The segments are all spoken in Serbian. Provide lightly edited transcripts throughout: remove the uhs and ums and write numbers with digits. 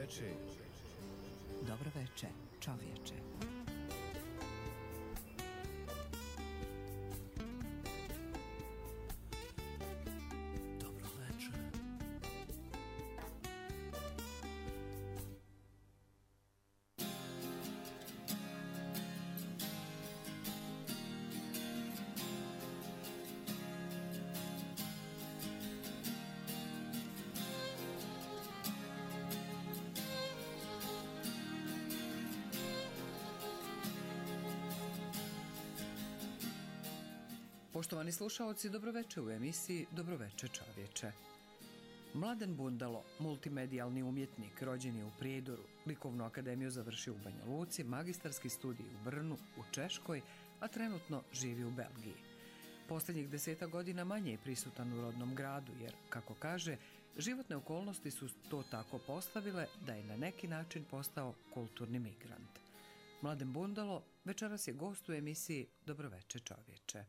veče. Dobro veče, čovječe. Poštovani slušaoci, dobroveče u emisiji Dobroveče čovječe. Mladen Bundalo, multimedijalni umjetnik, rođen je u Prijedoru, likovnu akademiju završio u Banja Luci, magistarski studij u Brnu, u Češkoj, a trenutno živi u Belgiji. Posljednjih 10 godina manje je prisutan u rodnom gradu, jer, kako kaže, životne okolnosti su to tako postavile da je na neki način postao kulturni migrant. Mladen Bundalo večeras je gost u emisiji Dobroveče čovječe.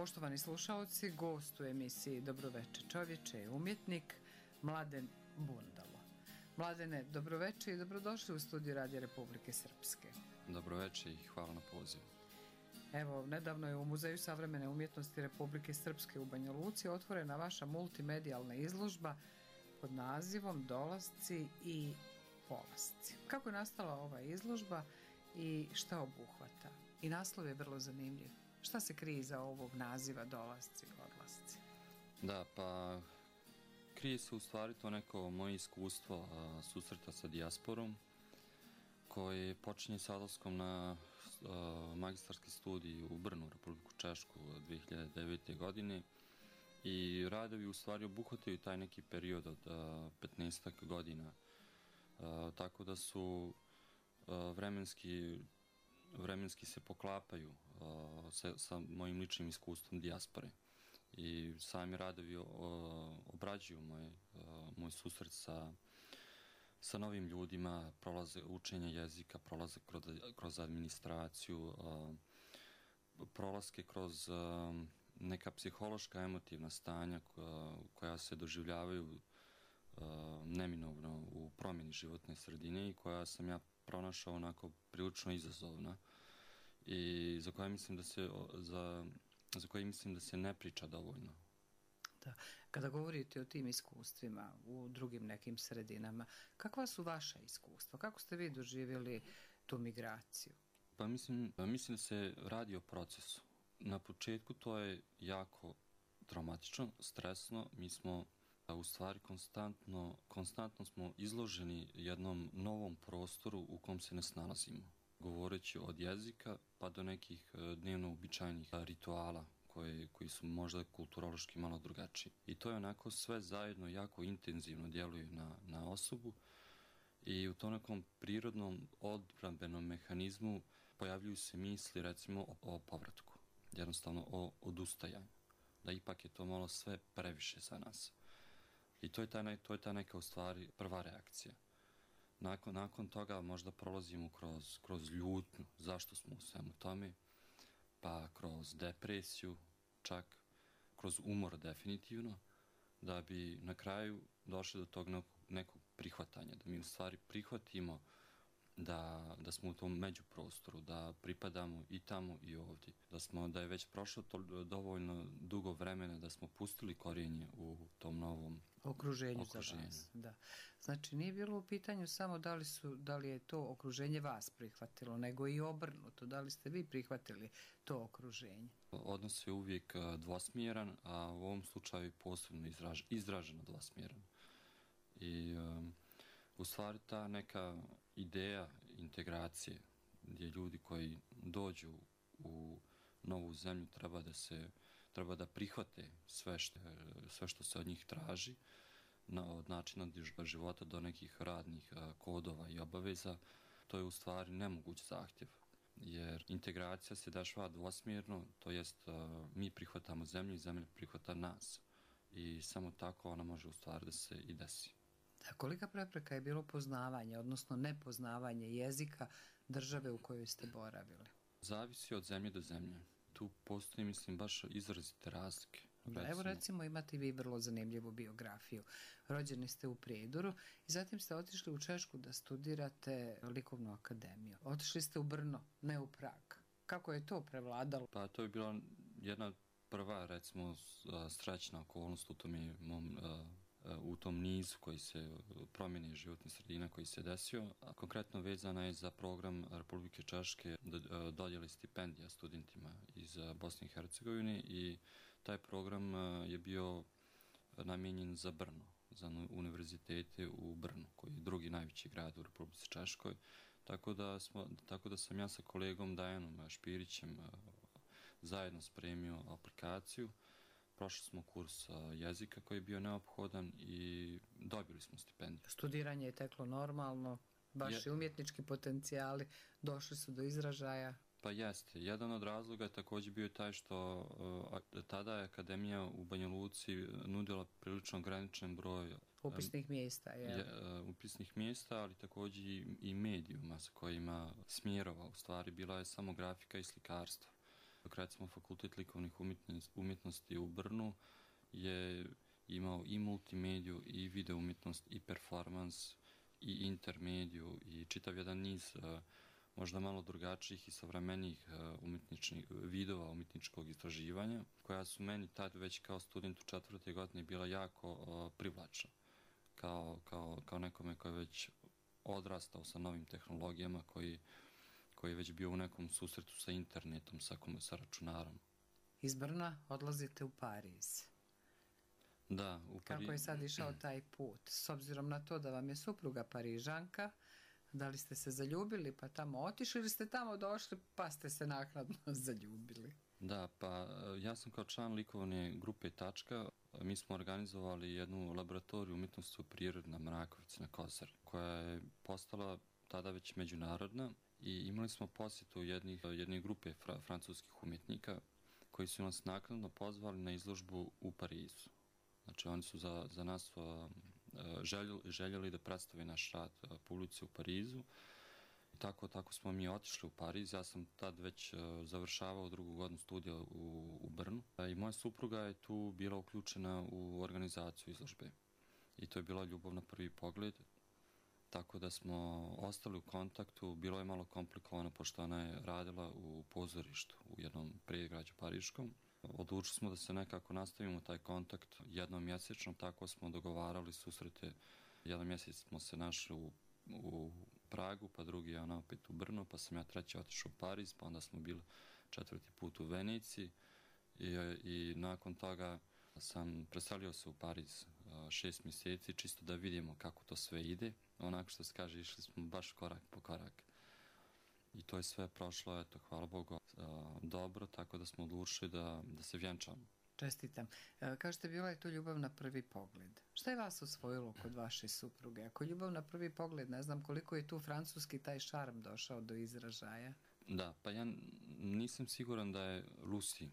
Poštovani slušaoci, gost u emisiji Dobroveče čovječe je umjetnik Mladen Bundalo. Mladene, dobroveče i dobrodošli u studiju Radija Republike Srpske. Dobroveče i hvala na pozivu. Evo, nedavno je u Muzeju savremene umjetnosti Republike Srpske u Banja Luci otvorena vaša multimedijalna izložba pod nazivom Dolasci i polasci. Kako je nastala ova izložba i šta obuhvata? I naslov je vrlo zanimljiv. Šta se krije iza ovog naziva Dolasci i odlasci? Da, pa krije se u stvari to neko moje iskustvo susreta sa dijasporom koje počinje sa odlaskom na magistarski studij u Brnu, Republiku Češku 2009. godine i radovi u stvari obuhvataju taj neki period od 15 godina. Tako da su vremenski se poklapaju sa mojim ličnim iskustvom dijaspore. I sami radovi obrađuju moj susret sa novim ljudima, prolaze učenje jezika, prolaze kroz administraciju, prolaske kroz neka psihološka emotivna stanja koja se doživljavaju neminovno u promjeni životne sredine i koja sam ja pronašao onako prilično izazovna i za koje mislim da se ne priča dovoljno. Da. Kada govorite o tim iskustvima u drugim nekim sredinama, kakva su vaša iskustva? Kako ste vi doživjeli tu migraciju? Pa mislim da se radi o procesu. Na početku to je jako traumatično, stresno. Mi smo u stvari konstantno smo izloženi jednom novom prostoru u kom se ne snalazimo. Govoreći od jezika pa do nekih dnevno uobičajenih rituala koji su možda kulturološki malo drugačiji. I to je onako sve zajedno jako intenzivno djeluje na osobu i u tom nekom prirodnom odbrambenom mehanizmu pojavljuju se misli recimo o povratku, jednostavno o odustajanju, da ipak je to malo sve previše za nas. I to je ta neka u stvari prva reakcija. Nakon toga možda prolazimo kroz ljutnju, zašto smo u svemu tome, pa kroz depresiju, čak kroz umor definitivno, da bi na kraju došli do tog nekog prihvatanja, da mi u stvari prihvatimo da smo u tom međuprostoru, da pripadamo i tamo i ovdje, da je već prošlo dovoljno dugo vremena da smo pustili korijenje u tom novom okruženju. Za vas. Da. Znači nije bilo u pitanju samo da li je to okruženje vas prihvatilo, nego i obrnuto, da li ste vi prihvatili to okruženje? Odnos je uvijek dvosmjeran, a u ovom slučaju posebno izraženo dvosmjeran. I u stvari ta neka ideja integracije gdje ljudi koji dođu u novu zemlju treba da prihvate sve što se od njih traži, od načina života do nekih radnih kodova i obaveza, to je u stvari nemoguć zahtjev. Jer integracija se dešava dvosmjerno, to jest mi prihvatamo zemlju i zemlja prihvata nas. I samo tako ona može u stvari da se i desi. A kolika prepreka je bilo poznavanje, odnosno nepoznavanje jezika države u kojoj ste boravili? Zavisi od zemlje do zemlje. Tu postoji, mislim, baš izrazite razlike. Evo recimo imate vi vrlo zanimljivu biografiju. Rođeni ste u Prijedoru i zatim ste otišli u Češku da studirate likovnu akademiju. Otišli ste u Brno, ne u Prag. Kako je to prevladalo? Pa to je bila jedna prva, recimo, srećna okolnost u tom nizu koji se promjene životne sredine koji se desio, a konkretno vezana je za program Republike Češke dodjele stipendija studentima iz Bosne i Hercegovine i taj program je bio namijenjen za Brno, za univerzitete u Brnu, koji je drugi najveći grad u Republici Češkoj. Tako da sam ja sa kolegom Dajanom Špirićem zajedno spremio aplikaciju. Prošli smo kurs jezika koji je bio neophodan i dobili smo stipendiju. Studiranje je teklo normalno, vaši umjetnički potencijali došli su do izražaja. Pa jeste. Jedan od razloga je također bio taj što tada je Akademija u Banja Luci nudila prilično ograničen broj upisnih mjesta. Upisnih mjesta, ali također i medijuma sa kojima smjerova. U stvari bila je samo grafika i slikarstvo. Dok recimo Fakultet likovnih umjetnosti u Brnu je imao i multimediju, i video umjetnost, i performans, i intermediju, i čitav jedan niz možda malo drugačijih i savremenijih vidova umjetničkog istraživanja, koja su meni tad već kao student u 4. godini bila jako privlačna. Kao nekome koji je već odrastao sa novim tehnologijama, koji je već bio u nekom susretu sa internetom, sa računarom. Iz Brna odlazite u Pariz. Da, u Pariz. Kako je sad išao taj put? S obzirom na to da vam je supruga Parižanka, da li ste se zaljubili pa tamo otišli ili ste tamo došli pa ste se naknadno zaljubili? Da, pa ja sam kao član likovne grupe Tačka. Mi smo organizovali jednu laboratoriju umjetnosti u prirodi na Mrakovici, na Kosaru, koja je postala tada već međunarodna i imali smo posjetu jedne grupe francuskih umjetnika koji su nas naknadno pozvali na izložbu u Parizu. Znači oni su za nas željeli da predstave naš rad publici u Parizu. Tako smo mi otišli u Pariz. Ja sam tad već završavao 2. godinu studija u Brnu. I moja supruga je tu bila uključena u organizaciju izložbe. I to je bila ljubav na prvi pogled. Tako da smo ostali u kontaktu. Bilo je malo komplikovano pošto ona je radila u pozorištu u jednom predgrađu pariškom. Odlučili smo da se nekako nastavimo taj kontakt jednom mjesečno, tako smo dogovarali susrete. Jedan mjesec smo se našli u Pragu, pa drugi je ona opet u Brnu, pa sam ja 3. otišao u Pariz, pa onda smo bili 4. put u Veneciji i nakon toga sam preselio se u Pariz 6 mjeseci, čisto da vidimo kako to sve ide. Onako što se kaže, išli smo baš korak po korak. I to je sve prošlo, eto, hvala Bogu, dobro, tako da smo odlučili da se vjenčamo. Čestitam. Kažete, bila je to ljubav na prvi pogled. Šta je vas osvojilo kod vaše supruge? Ako ljubav na prvi pogled, ne znam koliko je tu francuski taj šarm došao do izražaja. Da, pa ja nisam siguran da je Lucy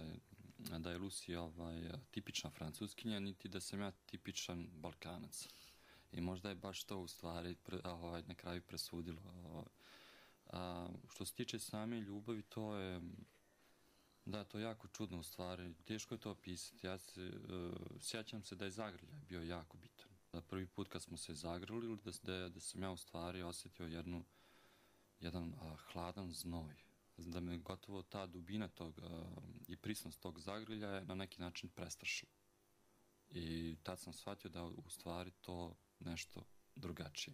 tipična francuskinja, niti da sam ja tipičan Balkanac. I možda je baš to u stvari na kraju presudilo. Što se tiče same ljubavi, to je jako čudno u stvari. Teško je to opisati. Ja sjećam se da je zagrljaj bio jako bitan. Da prvi put kad smo se zagrlili, da sam ja u stvari osjetio jedan hladan znoj. Da me gotovo ta dubina i prisnost tog zagrljaja na neki način prestrašila. I tad sam shvatio da u stvari to nešto drugačije.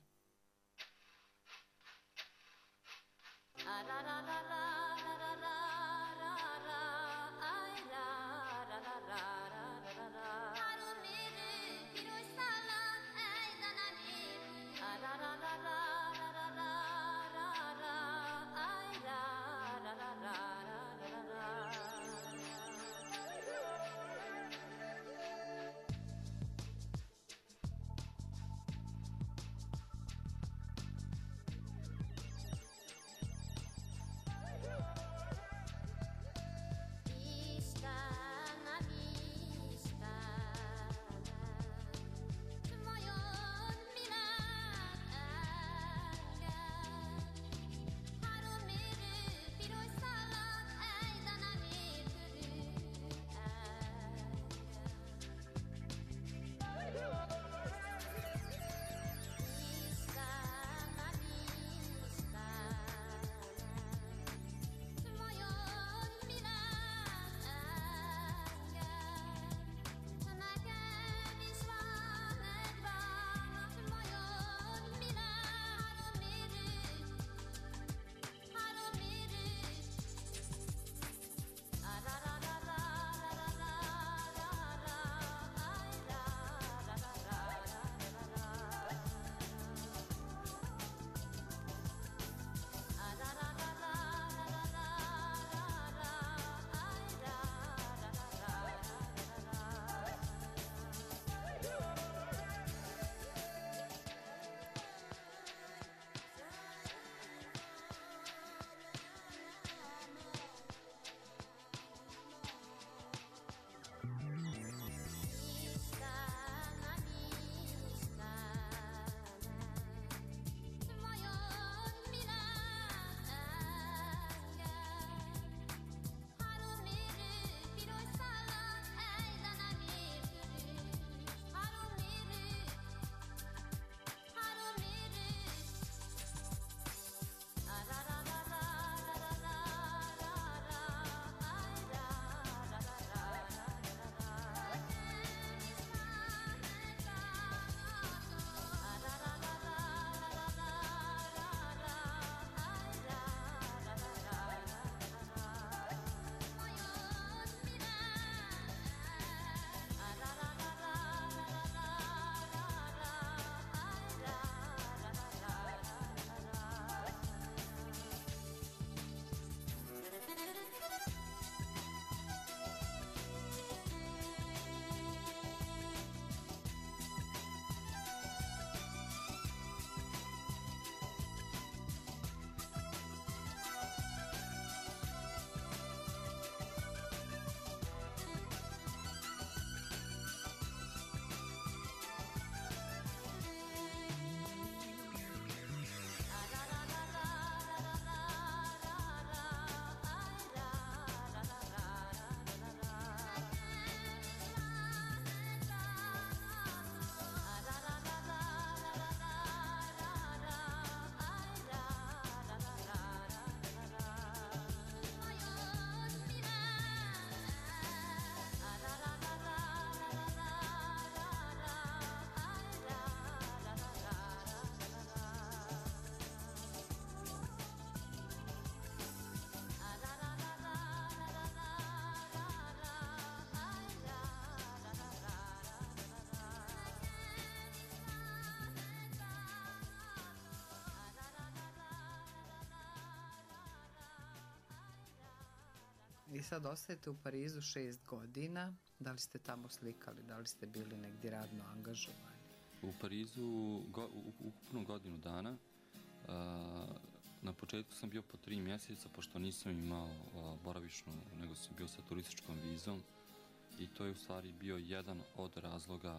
I sad ostajete u Parizu 6 godina. Da li ste tamo slikali, da li ste bili negdje radno angažovani? U Parizu ukupno godinu dana. Na početku sam bio po 3 mjeseca, pošto nisam imao boravišnu, nego sam bio sa turističkom vizom. I to je u stvari bio jedan od razloga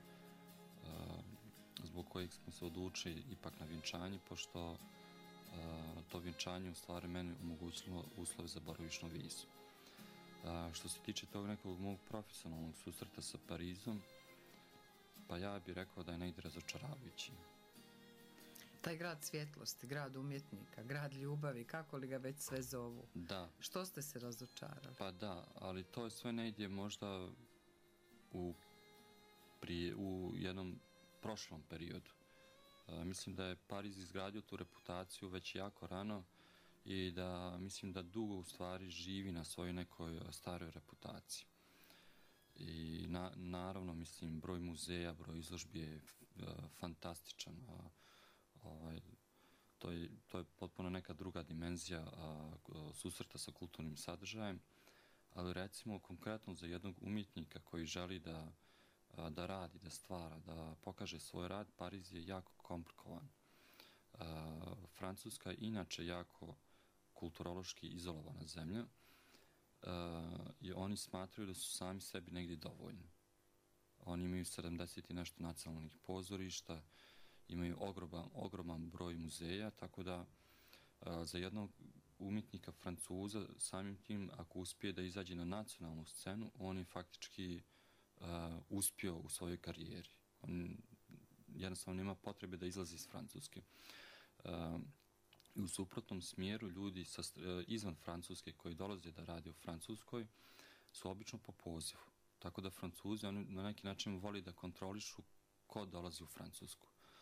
zbog kojeg smo se odlučili ipak na vjenčanje, pošto to vjenčanje u stvari meni omogućilo uslove za boravišnu vizu. Što se tiče tog nekog mog profesionalnog susreta sa Parizom, pa ja bih rekao da je negdje razočaravajući. Taj grad svjetlosti, grad umjetnika, grad ljubavi, kako li ga već sve zovu. Da. Što ste se razočarali? Pa da, ali to je sve negdje možda u jednom prošlom periodu. Mislim da je Pariz izgradio tu reputaciju već jako rano i da mislim da dugo u stvari živi na svojoj nekoj staroj reputaciji. I naravno, mislim, broj muzeja, broj izložbi je fantastičan. To je potpuno neka druga dimenzija susreta sa kulturnim sadržajem, ali recimo konkretno za jednog umjetnika koji želi da radi, da stvara, da pokaže svoj rad, Pariz je jako komplikovan. Francuska je inače jako kulturološki izolovana zemlja i oni smatraju da su sami sebi negdje dovoljni. Oni imaju 70 i nešto nacionalnih pozorišta, imaju ogroman broj muzeja, tako da za jednog umjetnika Francuza samim tim, ako uspije da izađe na nacionalnu scenu, on je faktički uspio u svojoj karijeri. On jednostavno nema potrebe da izlazi iz Francuske. U suprotnom smjeru ljudi izvan Francuske koji dolaze da rade u Francuskoj su obično po pozivu. Tako da Francuzi na neki način voli da kontrolišu ko dolazi u Francusku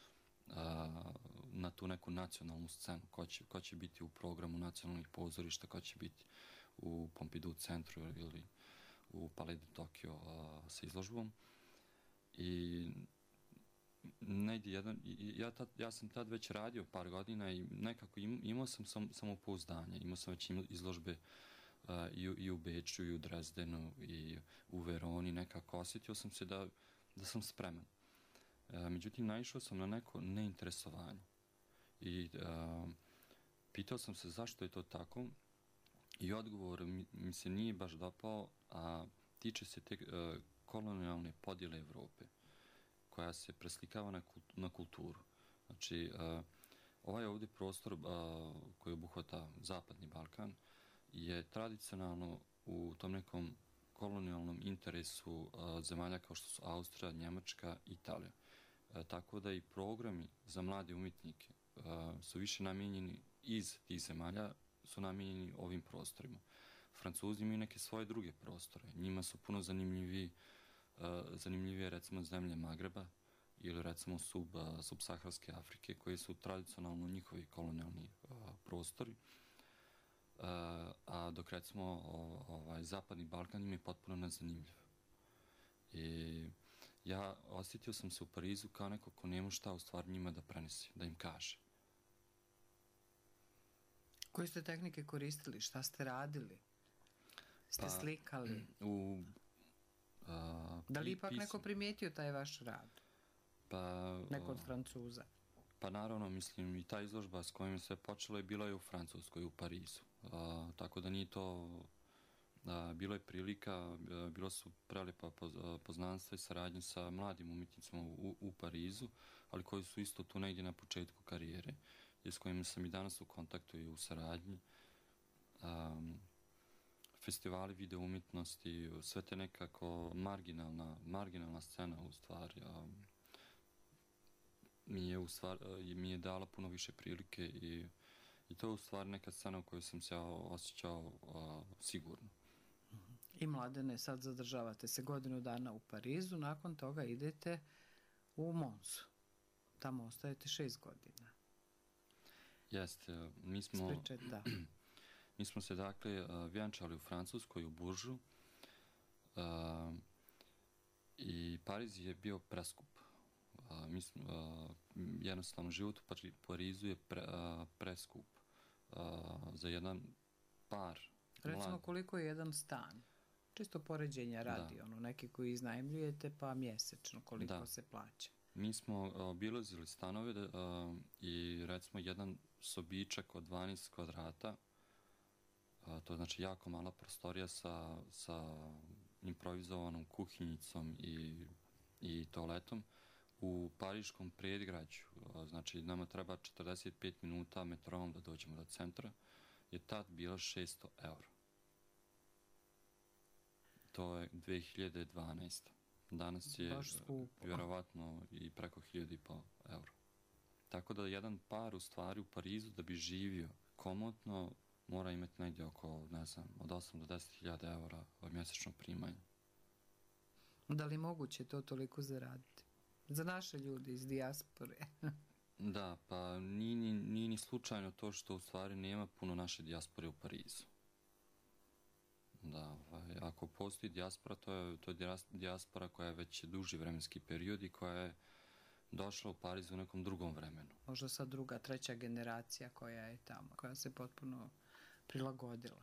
na tu neku nacionalnu scenu, ko će biti u programu nacionalnih pozorišta, ko će biti u Pompidou centru ili u Palais de Tokio sa izložbom. I negdje ja sam tad već radio par godina i nekako imao sam samopouzdanje, imao sam već izložbe i u Beču i u Dresdenu i u Veroni, nekako osjetio sam se da sam spreman. Međutim, naišao sam na neko neinteresovanje i pitao sam se zašto je to tako i odgovor mi se nije baš dopao, a tiče se te kolonijalne podjele Evrope koja se preslikava na kulturu. Znači, ovaj ovdje prostor koji obuhvata Zapadni Balkan je tradicionalno u tom nekom kolonijalnom interesu zemalja kao što su Austrija, Njemačka, Italija. Tako da i programi za mlade umjetnike su više namijenjeni iz tih zemalja, su namijenjeni ovim prostorima. Francuzi imaju neke svoje druge prostore. Njima su puno zanimljivije recimo zemlje Magreba ili recimo subsaharske Afrike koje su tradicionalno njihovi kolonijalni prostori. A dok recimo Zapadni Balkan im je potpuno nezanimljiv. I ja osjetio sam se u Parizu kao neko ko nema šta u stvari njima da prenesi, da im kaže. Koje ste tehnike koristili? Šta ste radili? Ste slikali? Da li ipak neko primijetio taj vaš rad? Neko od Francuza? Pa naravno, mislim, i ta izložba s kojom je sve počelo je bila i u Francuskoj, u Parizu. Tako da nije to... Bilo je prilika, bilo su prelijepa poznanstva i saradnje sa mladim umjetnicima u Parizu, ali koji su isto tu negdje na početku karijere, i s kojima sam i danas u kontaktu i u saradnji. Festivali video umjetnosti, sve te nekako marginalna scena u stvari, mi je dala puno više prilike i to je u stvari neka scena u kojoj sam se osjećao sigurno. I Mladene, sad zadržavate se godinu dana u Parizu, nakon toga idete u Monsu. Tamo ostajete 6 godina. Jeste, mi smo se dakle vjenčali u Francuskoj, u Buržu, i Pariz je bio preskup. Jednostavno život u Parizu je preskup za jedan par. Recimo koliko je jedan stan? Čisto poređenja radi, neki koji iznajmljujete pa mjesečno koliko se plaća. Mi smo obilazili stanove i recimo jedan sobičak od 12 kvadrata, to je znači jako mala prostorija sa improvizovanom kuhinjicom i toaletom u pariškom predgrađu. Znači nama treba 45 minuta metrom da dođemo do centra, je tad bila 600 eura. To je 2012. Danas je vjerovatno i preko 1500 eura. Tako da jedan par u stvari u Parizu da bi živio komotno mora imati negdje oko, ne znam, od 8 do 10.000 eura mjesečno primanje. Da li moguće to toliko zaraditi? Za naše ljude iz dijaspore. Da, pa nije ni slučajno to što u stvari nema puno naše dijaspore u Parizu. Da, ako postoji dijaspora, to je dijaspora koja je već duži vremenski period i koja je došla u Pariz u nekom drugom vremenu. Možda sad druga, treća generacija koja je tamo, koja se potpuno prilagodila.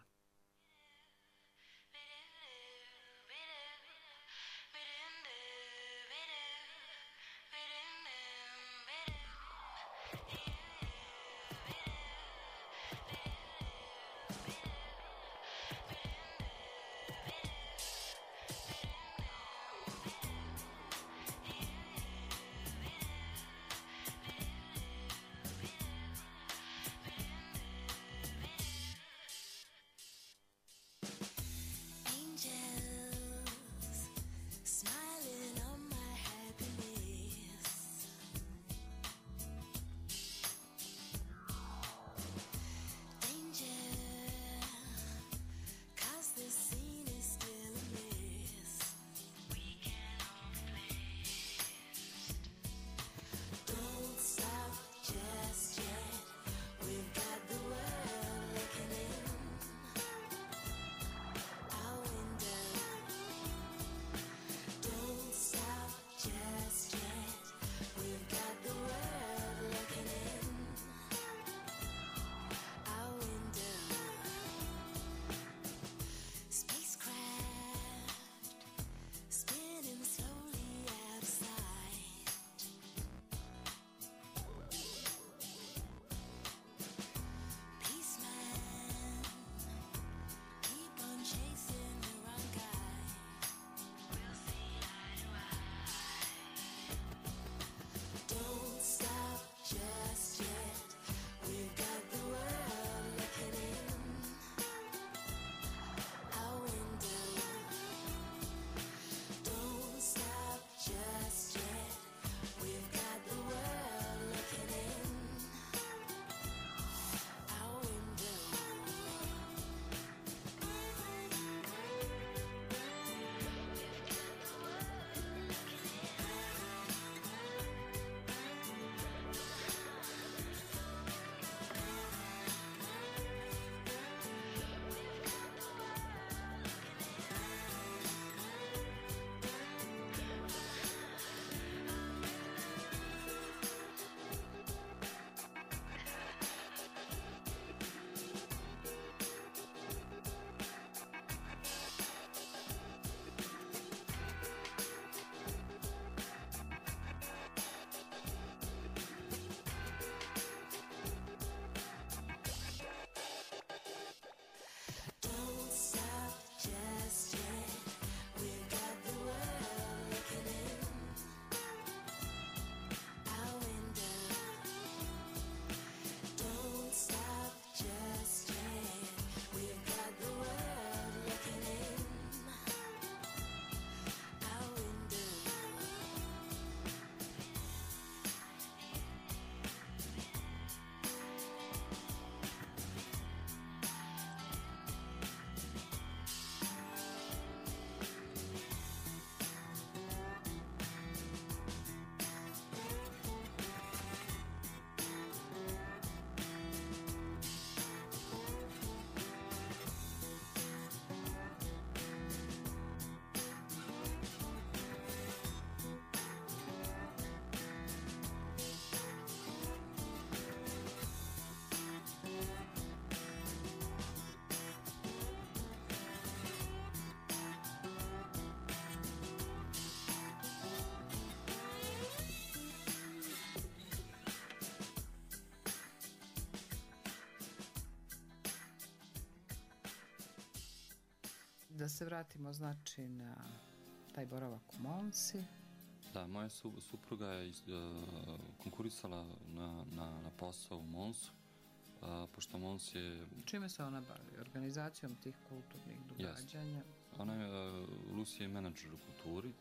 da se vratimo znači na taj boravak u Monsi. Da, moja supruga je konkurisala na posao u Monsu, pošto Mons je... Čime se ona bavi? Organizacijom tih kulturnih događanja? Yes. Ona je, Lucy je menadžer u kulturi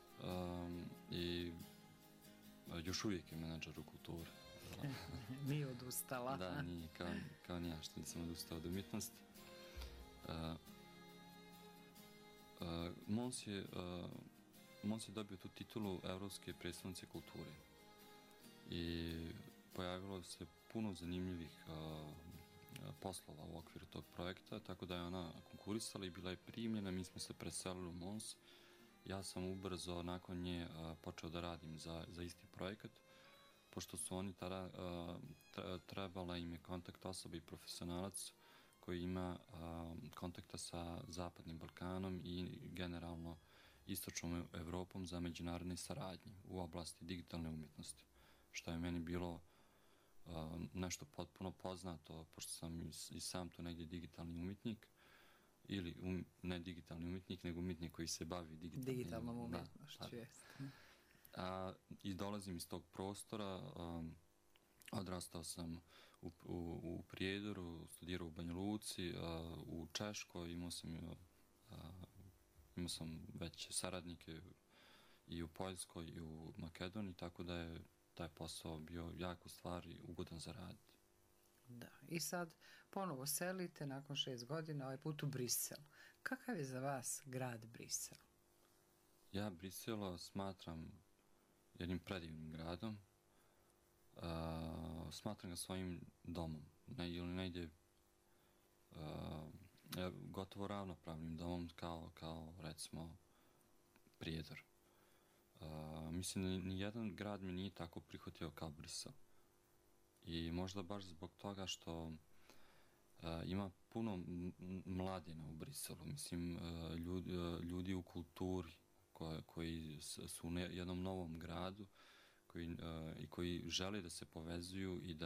i još uvijek je menadžer u kulturi. Nije odustala. Da, nije, kao ni ja što nisam odustao od umjetnosti. Mons je dobio tu titulu Evropske predstavnice kulture i pojavilo se puno zanimljivih poslova u okviru tog projekta, tako da je ona konkurisala i bila je primljena. Mi smo se preselili u Mons. Ja sam ubrzo nakon nje počeo da radim za isti projekat, pošto su oni tada trebala im je kontakt osoba i profesionalac koji ima kontakta sa Zapadnim Balkanom i generalno Istočnom Evropom za međunarodne saradnje u oblasti digitalne umjetnosti, što je meni bilo nešto potpuno poznato, pošto sam i sam tu negdje digitalni umjetnik, ili ne digitalni umjetnik, nego umjetnik koji se bavi digitalnom umjetnošću. I dolazim iz tog prostora, odrastao sam u Prijedoru, studirao u Banja Luci, u Češkoj, imao sam već saradnike i u Poljskoj i u Makedoniji, tako da je taj posao bio jako stvari ugodan za raditi. Da, i sad ponovo selite nakon 6 godina, ovaj put u Brisel. Kakav je za vas grad Brisel? Ja Brisel smatram jednim predivnim gradom. Smatram ga svojim domom, ili negdje gotovo ravnopravnim domom kao recimo Prijedor. Mislim da nijedan grad me nije tako prihvatio kao Brisel. I možda baš zbog toga što ima puno mladina u Briselu. Mislim, ljudi u kulturi koji su u jednom novom gradu i koji žele da se povezuju i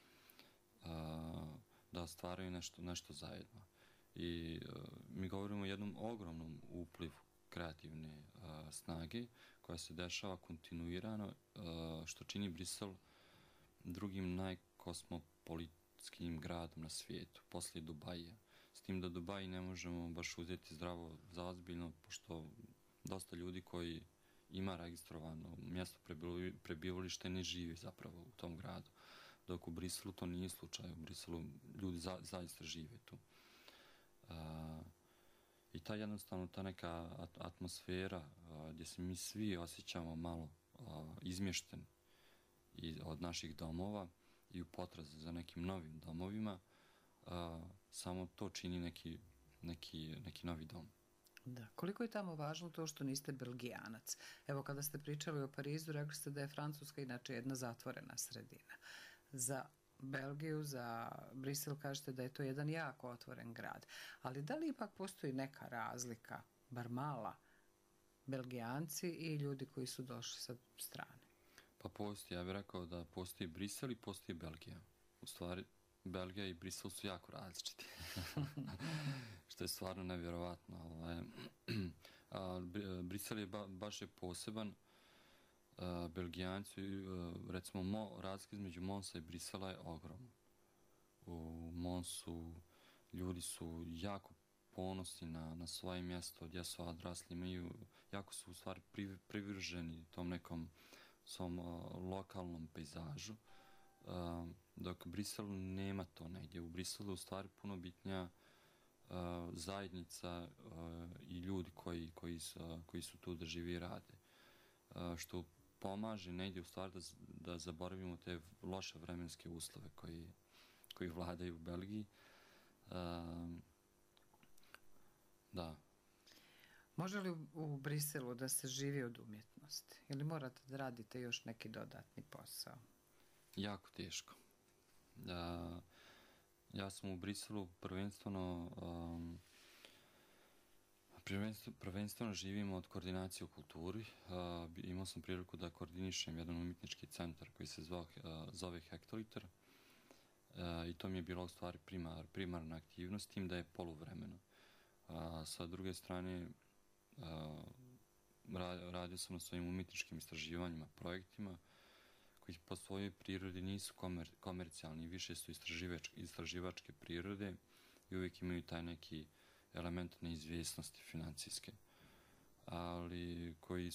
da stvaraju nešto zajedno. I mi govorimo o jednom ogromnom uplivu kreativne snage koja se dešava kontinuirano, što čini Brisel drugim najkosmopolitskim gradom na svijetu, poslije Dubaija. S tim da Dubai ne možemo baš uzeti zdravo za ozbiljno, pošto dosta ljudi koji ima registrovano mjesto prebivališta ne živi zapravo u tom gradu. Dok u Briselu to nije slučaj. U Briselu ljudi zaista žive tu. I ta neka atmosfera gdje se mi svi osjećamo malo izmješteni od naših domova i u potrazi za nekim novim domovima, samo to čini neki novi dom. Da. Koliko je tamo važno to što niste Belgijanac? Evo, kada ste pričali o Parizu, rekli ste da je Francuska inače jedna zatvorena sredina. Za Belgiju, za Brisel kažete da je to jedan jako otvoren grad. Ali da li ipak postoji neka razlika, bar mala, Belgijanci i ljudi koji su došli sa strane? Pa postoji, ja bih rekao da postoji Brisel i postoji Belgija. U stvari, Belgija i Brisel su jako različiti. Što je stvarno nevjerovatno. Brisel je baš je poseban. Belgijanci, recimo, razlika između Monsa i Brisela je ogromna. U Monsu ljudi su jako ponosni na svoje mjesto gdje su odrasli, jako su u stvari privrženi tom nekom svom lokalnom pejzažu, dok Brisel nema to negdje. U Briselu je u stvari puno bitnija zajednica i ljudi koji su tu da živi i rade. Što pomaže negdje u stvari da zaboravimo te loše vremenske uslove koji vladaju u Belgiji. Da. Može li u Briselu da se živi od umjetnosti? Ili morate da radite još neki dodatni posao? Jako teško. Ja sam u Briselu prvenstveno živim od koordinacije u kulturi. Imao sam priliku da koordinišem jedan umjetnički centar koji se zove Hektoliter. I to mi je bilo u stvari primarna aktivnost, tim da je poluvremeno. A sa druge strane, radio sam na svojim umjetničkim istraživanjima, projektima, koji po svojoj prirodi nisu komercijalni, više su istraživačke prirode i uvijek imaju taj neki element neizvjesnosti financijske. Ali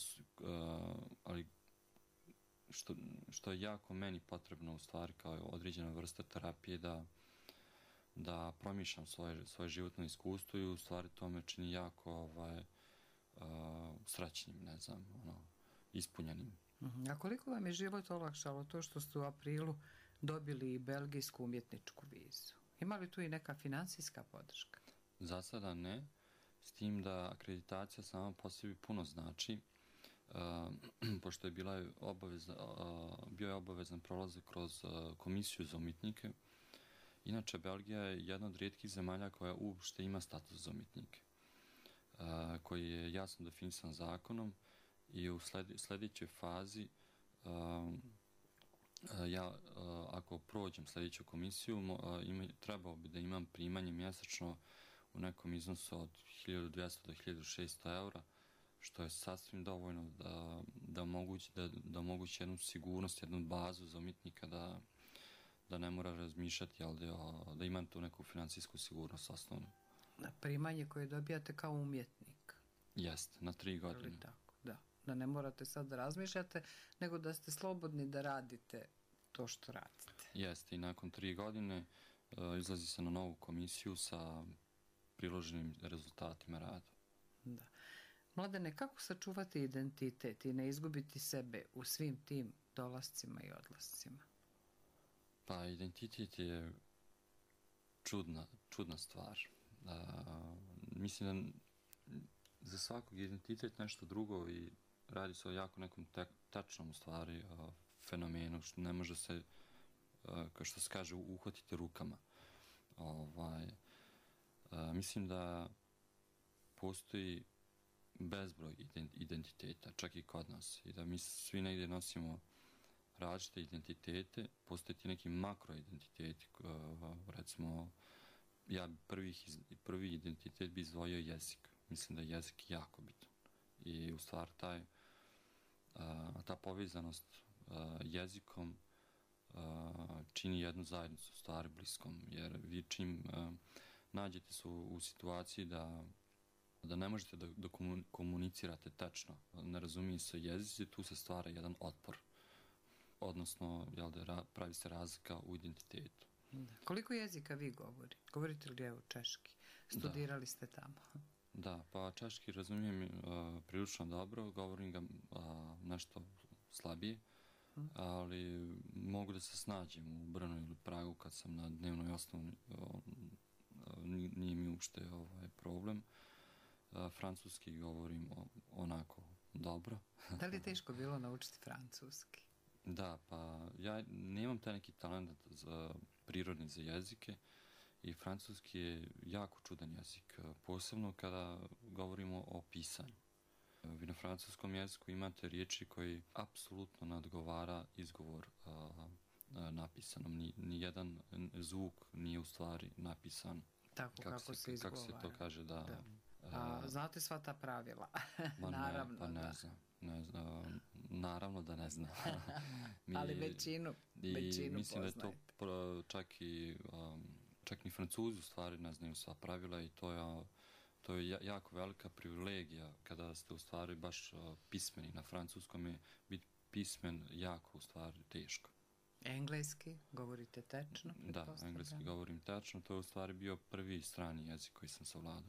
što je jako meni potrebno u stvari kao određena vrsta terapije da promišljam svoje životno iskustvo i u stvari to me čini jako srećnim, ne znam, ispunjenim. A koliko vam je život olakšalo to što ste u aprilu dobili i belgijsku umjetničku vizu? Ima li tu i neka financijska podrška? Za sada ne, s tim da akreditacija sama po sebi puno znači, pošto je bio je obavezan prolazak kroz komisiju za umjetnike. Inače, Belgija je jedna od rijetkih zemalja koja uopšte ima status za umjetnike, koji je jasno definisan zakonom i u sljedećoj fazi ako prođem sljedeću komisiju, trebao bi da imam primanje mjesečno u nekom iznosu od 1200 do 1600 eura, što je sasvim dovoljno da omogući jednu sigurnost, jednu bazu za umjetnika da ne mora razmišljati, da ima tu neku financijsku sigurnost osnovnu. Primanje koje dobijate kao umjetnik? Jeste, na 3 godine. Tako, da ne morate sad da razmišljate, nego da ste slobodni da radite to što radite. Jeste, i nakon 3 godine izlazi se na novu komisiju sa priloženim rezultatima rada. Da. Mladene, kako sačuvati identitet i ne izgubiti sebe u svim tim dolascima i odlascima? Pa, identitet je čudna stvar. Mislim da za svakog identitet nešto drugo i radi se o jako nekom tačnom stvari fenomenu, što ne može se, kao što se kaže, uhvatiti rukama. Mislim da postoji bezbroj identiteta, čak i kod nas, i da mi svi negdje nosimo različite identitete. Postoje ti neki makroidentiteti, recimo ja prvi identitet bi izdvojio jezik. Mislim da je jezik jako bitan i u stvari ta povezanost jezikom čini jednu zajednicu u stvari bliskom, jer vi čim nađete se u situaciji da ne možete da komunicirate tačno, ne razumije se jezici, tu se stvara jedan otpor, odnosno pravi se razlika u identitetu. Koliko jezika vi govorite li evo češki? Studirali ste tamo? Da, pa češki razumijem prilično dobro, govorim ga nešto slabije, ali mogu da se snađem u Brnu ili Pragu kad sam na dnevnoj osnovi, nije mi uopšte problem. Francuski govorim onako dobro. Da li je teško bilo naučiti francuski? Da, pa ja nemam taj neki talent prirodni za jezike i francuski je jako čudan jezik, posebno kada govorimo o pisanju. Vi na francuskom jeziku imate riječi koji apsolutno nadgovara izgovor napisanom. Nijedan zvuk nije u stvari napisan tako kako se izgovara. Kako se to kaže, da. Znate sva ta pravila? Naravno, pa ne znam. Naravno da ne znam. Ali većinu poznajete. Mislim da je to čak ni Francuzi u stvari ne znaju sva pravila i to je jako velika privilegija kada ste u stvari baš pismeni. Na francuskom je biti pismen jako u stvari teško. Engleski govorite tečno? Da, engleski govorim tečno. To je u stvari bio prvi strani jezik koji sam savladao.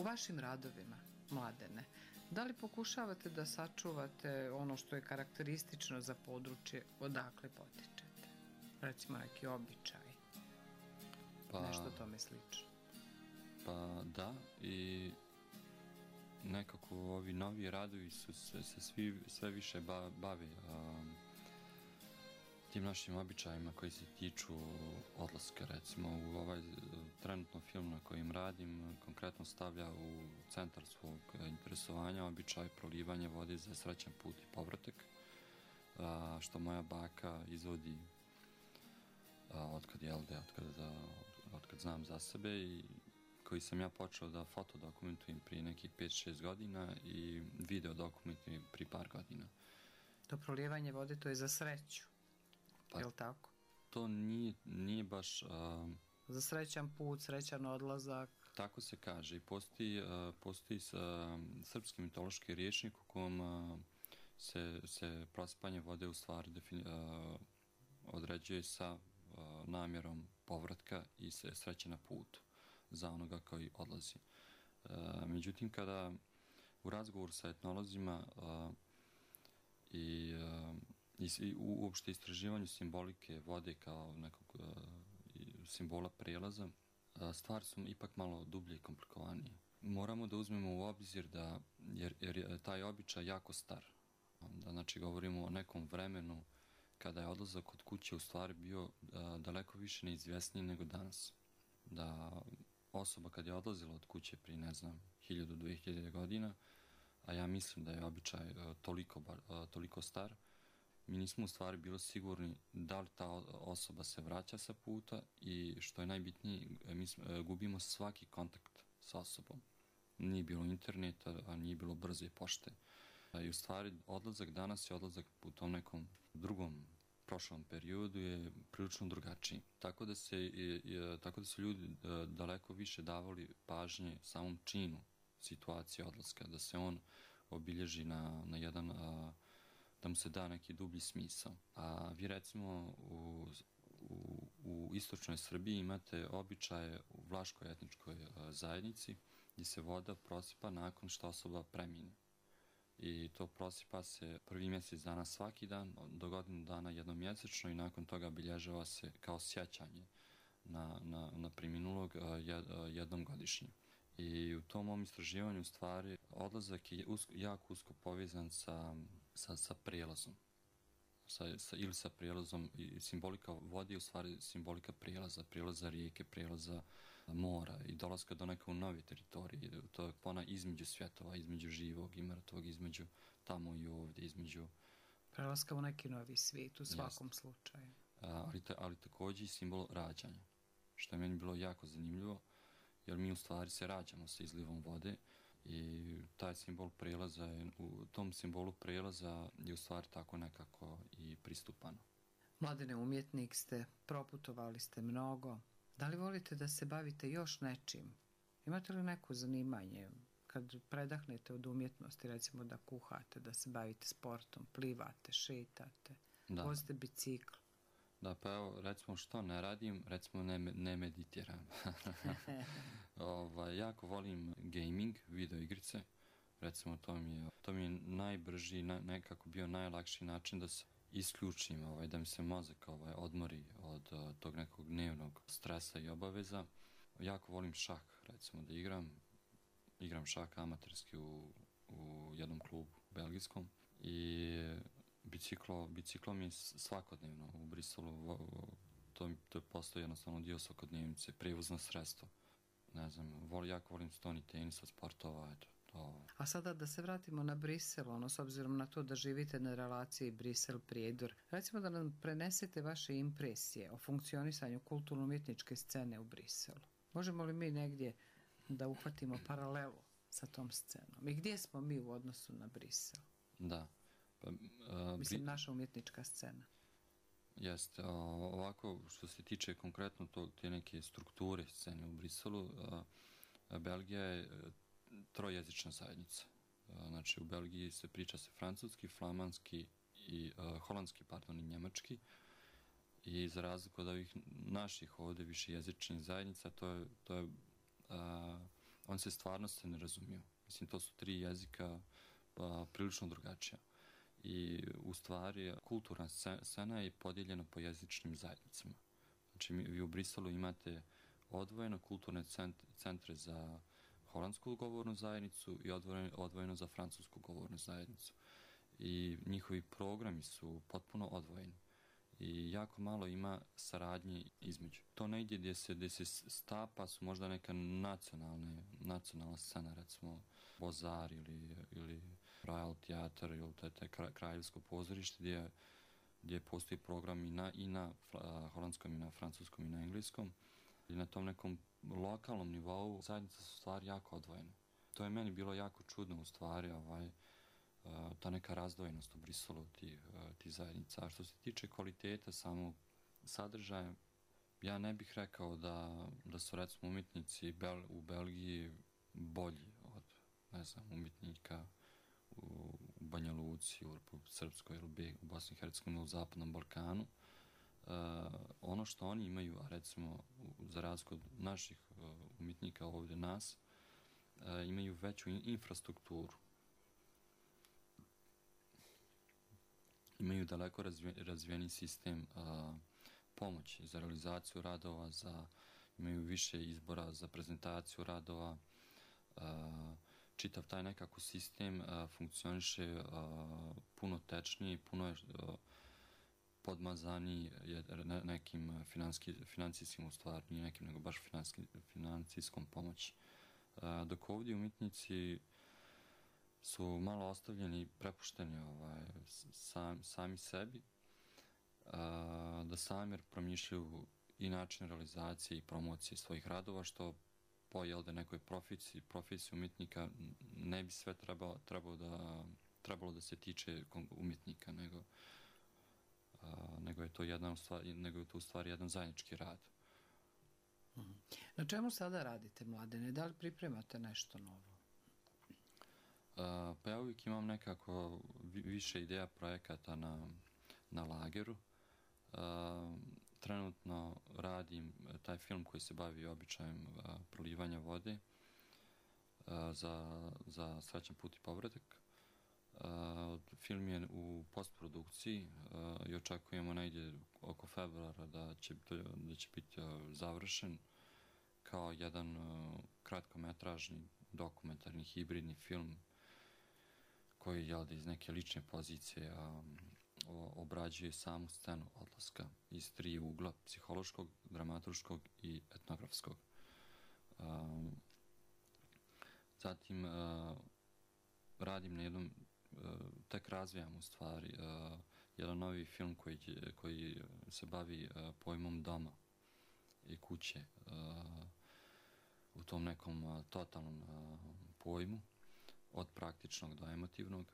vašim radovima, Mladene, da li pokušavate da sačuvate ono što je karakteristično za područje odakle potičete? Recimo neki običaj, nešto tome slično. Pa da, i nekako ovi novi radovi su se sve više bave tim našim običajima koji se tiču odlaska. Recimo u ovaj trenutno film na kojem radim konkretno stavlja u centar svog interesovanja običaj prolivanje vode za srećan put i povratak, što moja baka izvodi otkad znam za sebe i koji sam ja počeo da fotodokumentujem prije nekih 5-6 godina i video dokumentujem prije par godina. To prolijevanje vode, to je za sreću, je li tako? To nije baš... Za srećan put, srećan odlazak. Tako se kaže. Postoji srpski mitološki rječnik u kom se prosipanje vode u stvari određuje sa namjerom povratka i se sreće na putu za onoga koji odlazi. Međutim, kada u razgovoru sa etnolozima i uopšte istraživanju simbolike vode kao nekog simbola prijelaza, stvari su ipak malo dublje i komplikovanije. Moramo da uzmemo u obzir jer je taj običaj jako star. Znači, govorimo o nekom vremenu kada je odlazak od kuće u stvari bio daleko više neizvjesniji nego danas. Da osoba kad je odlazila od kuće prije, 1000-2000 godina, a ja mislim da je običaj toliko star, mi nismo u stvari bili sigurni da li ta osoba se vraća sa puta i što je najbitnije, mi gubimo svaki kontakt s osobom. Nije bilo interneta, a nije bilo brze pošte. I u stvari odlazak danas je odlazak u tom nekom drugom prošlom periodu je prilično drugačiji. Tako da su ljudi daleko više davali pažnje samom činu situacije odlaska, da se on obilježi na jedan, da mu se da neki dublji smisao. A vi recimo u istočnoj Srbiji imate običaje u vlaškoj etničkoj zajednici gdje se voda prosipa nakon što osoba premine. I to prosipa se prvi mjesec dana svaki dan, do godinu dana jednomjesečno i nakon toga obilježava se kao sjećanje na preminulog jednom godišnje. I u tom mom istraživanju stvari odlazak je jako usko povezan sa prijelazom. Ili sa prijelazom, i simbolika vode je u stvari simbolika prijelaza rijeke, prijelaza mora i dolaska do neke nove teritorije. To je ona između svjetova, između živog i mrtvog, između tamo i ovdje, između... Prelaska u neki novi svijet u svakom slučaju. Ali također i simbol rađanja, što je meni bilo jako zanimljivo, jer mi u stvari se rađamo sa izlivom vode i taj simbol prelaza u tom simbolu prelaza je u stvari tako nekako i pristupano. Mladene, umjetnik ste, proputovali ste mnogo. Da li volite da se bavite još nečim? Imate li neko zanimanje kad predahnete od umjetnosti, recimo da kuhate, da se bavite sportom, plivate, šetate, vozite bicikl? Da, pa evo, recimo što ne radim, recimo ne meditiram. Jako volim gaming, video igrice. Recimo to mi je najbrži, nekako bio najlakši način da se isključim, da mi se mozak odmori od tog nekog dnevnog stresa i obaveza. Jako volim šah, recimo da igram šah amaterski u jednom klubu belgijskom i biciklo mi je svakodnevno u Briselu, to je postao jednostavno dio svakodnevnice, prevozno sredstvo. Ne znam, jako volim stoni tenisa, sportova, eto. A sada da se vratimo na Brisel, s obzirom na to da živite na relaciji Brisel-Prijedor, recimo da nam prenesete vaše impresije o funkcionisanju kulturno-umjetničke scene u Briselu. Možemo li mi negdje da uhvatimo paralelu sa tom scenom? I gdje smo mi u odnosu na Brisel? Da. Mislim, naša umjetnička scena. Jeste. Ovako, što se tiče konkretno te neke strukture scene u Briselu, Belgija je trojezična zajednica. Znači, u Belgiji se priča se francuski, flamanski i holandski, i njemački. I za razliku od ovih naših ovdje višejezičnih zajednica, to je on se stvarno se ne razumiju. Mislim, to su 3 jezika prilično drugačija. I u stvari kulturna scena je podijeljena po jezičnim zajednicama. Znači, vi u Briselu imate odvojeno kulturne centre za holandsku govornu zajednicu i odvojeno za francusku govornu zajednicu. I njihovi programi su potpuno odvojeni. I jako malo ima saradnje između. To negdje gdje se stapa su možda neka nacionalna scena, recimo Bozar ili Royal Theater ili te kraljevsko pozorište gdje postoji program i na holandskom i na francuskom i na engleskom. I na tom nekom lokalnom nivou zajednice su stvari jako odvojene. To je meni bilo jako čudno u stvari, ta neka razdvojenost u Briselu tih zajednica. A što se tiče kvaliteta samog sadržaja, ja ne bih rekao da su recimo umjetnici u Belgiji bolji od, ne znam, umjetnika u Banja Luci, u Republici Srpskoj ili u Bosni i Hercegovini, u Zapadnom Balkanu. Ono što oni imaju, a recimo za razliku od naših umjetnika ovdje nas, imaju veću infrastrukturu. Imaju daleko razvijeni sistem pomoći za realizaciju radova, imaju više izbora za prezentaciju radova. Čitav taj nekako sistem funkcioniše puno tečnije, puno je podmazaniji nekim financijskim, u stvari nije nekim, nego baš financijskom pomoći. Dok ovdje umjetnici su malo ostavljeni i prepušteni sami sebi, da sami promišljaju i način realizacije i promocije svojih radova, što po nekoj profesiji umjetnika ne bi sve trebalo da se tiče umjetnika, nego je to u stvari jedan zajednički rad. Na čemu sada radite, Mladene? Da li pripremate nešto novo? Pa ja uvijek imam nekako više ideja projekata na lageru. Trenutno radim taj film koji se bavi običajem prolivanja vode za Srećan put i povratak. Film je u postprodukciji i očekujemo negdje oko februara da će biti završen kao jedan kratkometražni dokumentarni hibridni film koji iz neke lične pozicije obrađuje samu scenu odlaska iz 3 ugla: psihološkog, dramaturškog i etnografskog. Zatim radim na jednom, tek razvijam u stvari jedan novi film koji se bavi pojmom doma i kuće u tom nekom totalnom pojmu, od praktičnog do emotivnog.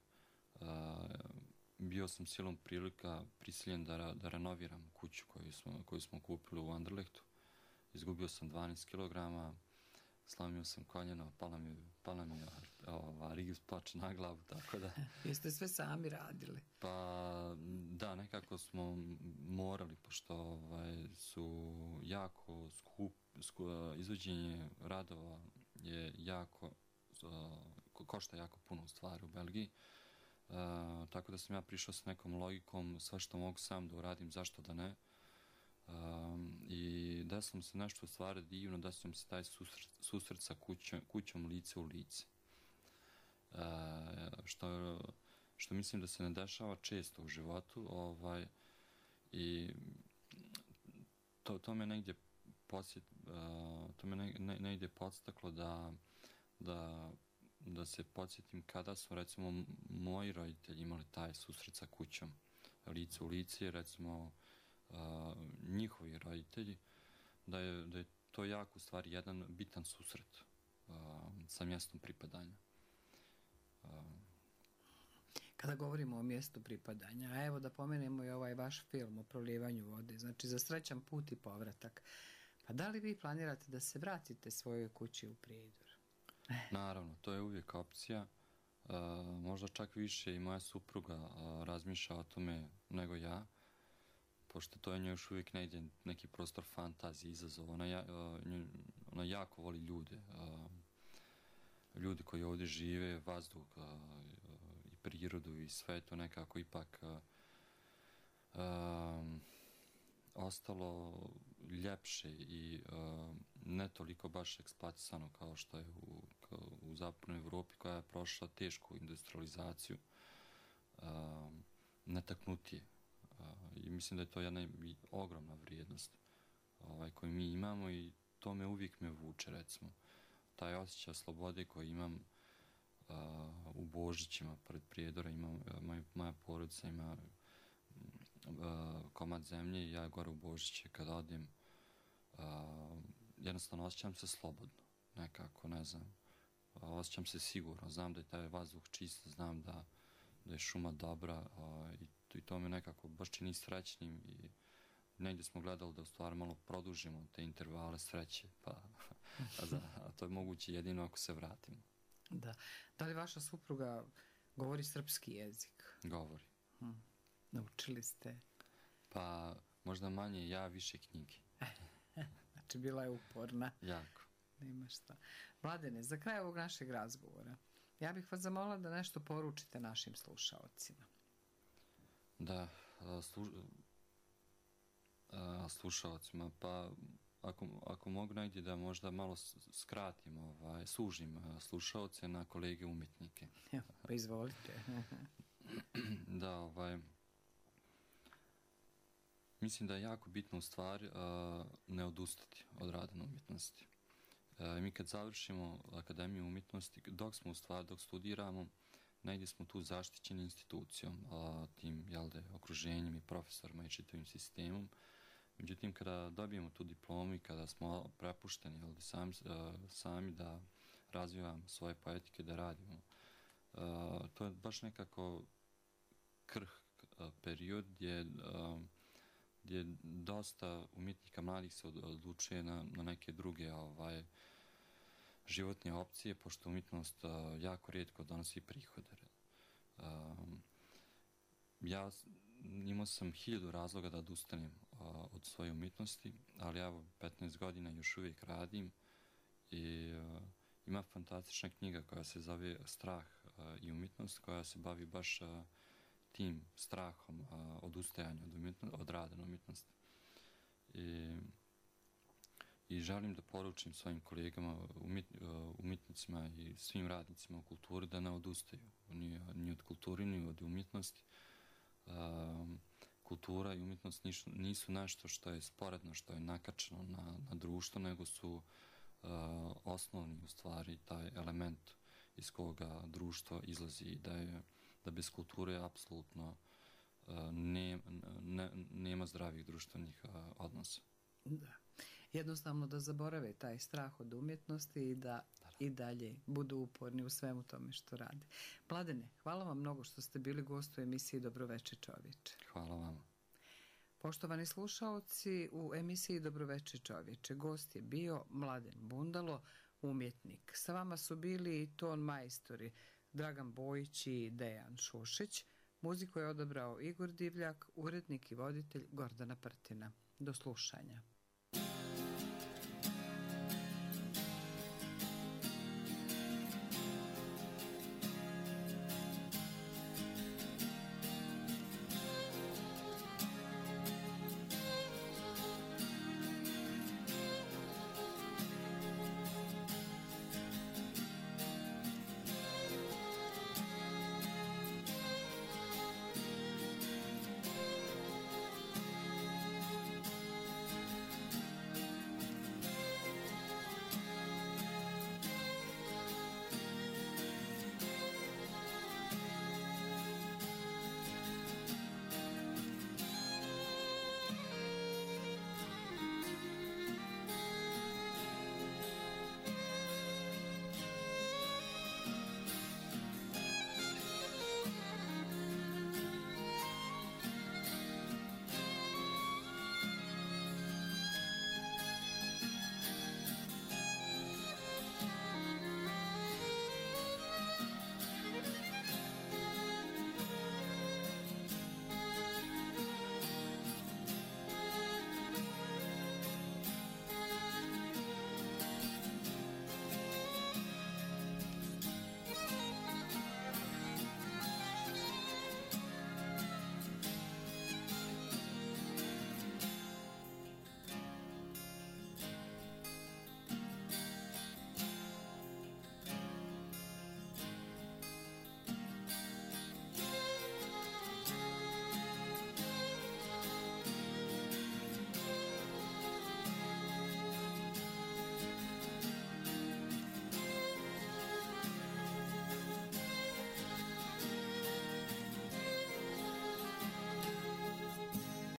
Bio sam silom prilika prisiljen da renoviram kuću koju smo kupili u Anderlechtu. Izgubio sam 12 kg, slomio sam koljeno, pala mi rigis ploča na glavu, tako da... Jeste sve sami radili? Pa da, nekako smo morali, pošto su jako izvođenje radova je jako, košta jako puno u stvari u Belgiji. Tako da sam ja prišao s nekom logikom, sve što mogu sam da uradim, zašto da ne. I desilo se nešto u stvari divno, desilo se taj susret sa kućom lice u lice. Što mislim da se ne dešava često u životu, i to me negdje podstaklo da se podsjetim kada su recimo moji roditelji imali taj susret sa kućom lice u lice, recimo njihovi roditelji, da je to jako u stvari jedan bitan susret sa mjestom pripadanja. Kada govorimo o mjestu pripadanja, a evo da pomenemo i ovaj vaš film o prolijevanju vode, znači Za srećan put i povratak. Pa da li vi planirate da se vratite svojoj kući u Prijedor? Naravno, to je uvijek opcija. Možda čak više i moja supruga razmišlja o tome nego ja, pošto to je njoj još uvijek negdje neki prostor fantazije, izazova. Ona jako voli ljude. ljudi koji ovdje žive, vazduh i prirodu i sve to nekako ipak ostalo ljepše i ne toliko baš eksploatisano kao što je u zapadnoj Evropi koja je prošla tešku industrializaciju, netaknutije. I mislim da je to jedna ogromna vrijednost koju mi imamo i to uvijek me vuče, recimo. Taj osjećaj slobode koji imam u Božićima pred Prijedora, moja porodica ima komad zemlje i ja gore u Božiće kad odem, jednostavno osjećam se slobodno, nekako, ne znam, osjećam se sigurno, znam da je taj vazduh čist, znam da je šuma dobra i to me nekako baš čini srećnim i negdje smo gledali da u stvari malo produžimo te intervale sreće, a to je moguće jedino ako se vratimo. Da. Da li vaša supruga govori srpski jezik? Govori. Naučili ste? Pa možda manje, ja više knjige. Znači bila je uporna. Jako. Nema šta. Mladene, za kraj ovog našeg razgovora, ja bih vas zamolila da nešto poručite našim slušaocima. Da, slušaocima, pa ako mogu negdje da možda malo skratim, sužim slušaoce na kolege umjetnike. Pa izvolite. Da, mislim da je jako bitno u stvari ne odustati od rada na umjetnosti. Mi kad završimo Akademiju umjetnosti, dok studiramo, negdje smo tu zaštićeni institucijom, tim okruženjem i profesorima i čitavim sistemom. Međutim, kada dobijemo tu diplomu i kada smo prepušteni sami da razvijamo svoje poetike, da radimo, to je baš nekako krhk period gdje dosta umjetnika mladih se odlučuje na neke druge životne opcije, pošto umjetnost jako rijetko donosi prihode. Ja imao sam 1000 razloga da odustanem od svoje umjetnosti, ali evo 15 godina još uvijek radim i ima fantastična knjiga koja se zove Strah i umjetnost, koja se bavi baš tim strahom odustajanja od rada na umjetnosti. I želim da poručim svojim kolegama, umjetnicima i svim radnicima u kulturi da ne odustaju ni od kulturi, ni od umjetnosti. Kultura i umjetnost nisu nešto što je sporedno, što je nakačeno na društvo, nego su osnovni u stvari taj element iz koga društvo izlazi i da bez kulture apsolutno nema zdravih društvenih odnosa. Da. Jednostavno da zaborave taj strah od umjetnosti i da i dalje budu uporni u svemu tome što rade. Mladene, hvala vam mnogo što ste bili gost u emisiji Dobroveče čovječe. Hvala vam. Poštovani slušaoci, u emisiji Dobroveče čovječe gost je bio Mladen Bundalo, umjetnik. Sa vama su bili i ton majstori Dragan Bojić i Dejan Šušić. Muziku je odabrao Igor Divljak, urednik i voditelj Gordana Prtina. Do slušanja.